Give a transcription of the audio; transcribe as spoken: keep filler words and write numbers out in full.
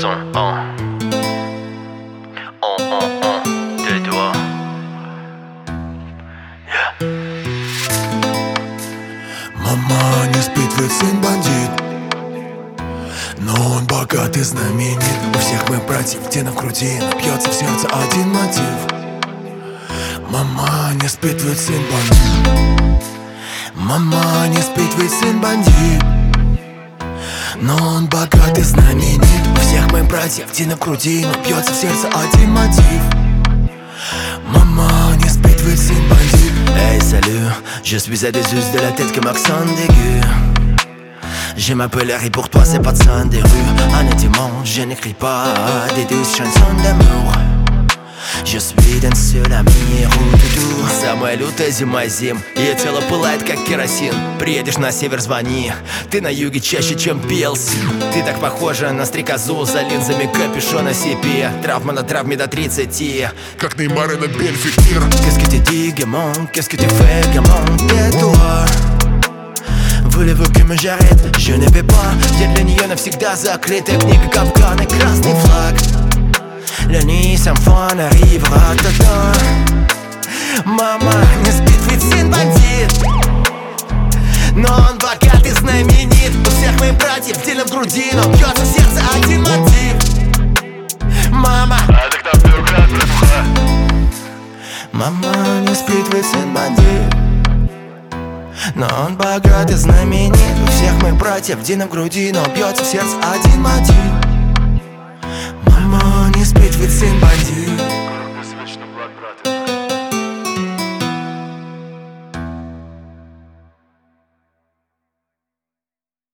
son en En, en, en Deux doigts. Yeah. Мама не спит, ведь сын бандит, но он богат и знаменит. У всех моих братьев Дина в груди, но бьется в сердце один мотив. Мама не спит, ведь сын бандит. Мама не спит, ведь сын бандит, но он богат и знаменит. У всех моих братьев Дина в груди, но бьется в сердце один мотив. Mama не спит, ведь сын бандит. Hey salut, je suis à des us de la tête comme accent d'aigu. Je m'appelle Harry, pour toi c'est pas de sang des rues. Honnêtement, je n'écris pas des douces chansons d'amour. Je suis d'un seul ami, ру-ду-ду. Самое лютое зима зим, и тело пылает как керосин. Приедешь на север, звони, ты на юге чаще, чем пелси. Ты так похожа на стрекозу, за линзами капюшон на себе. Травма на травме до тридцати, как Неймар и на Бельфикир. Qu'est-ce que tu dis, gamin? Qu'est-ce que tu fais, gamin? Tais-toi. Voulez-vous que me j'arrête? Je ne vais pas. Я для нее навсегда закрытая книга, капкан и красный флаг. La nuit sans fin arrivera, та-та. Мама не спит, ведь сын бандит, но он богат и знаменит. У всех моих братьев сильно в груди, но бьется в сердце один мотив. Мама, а тогда бюрократ, братва. Мама не спит, ведь сын бандит, но он богат и знаменит. У всех моих братьев Дина в груди, но бьется в сердце один мотив. Мама не спит, ведь сын бандит.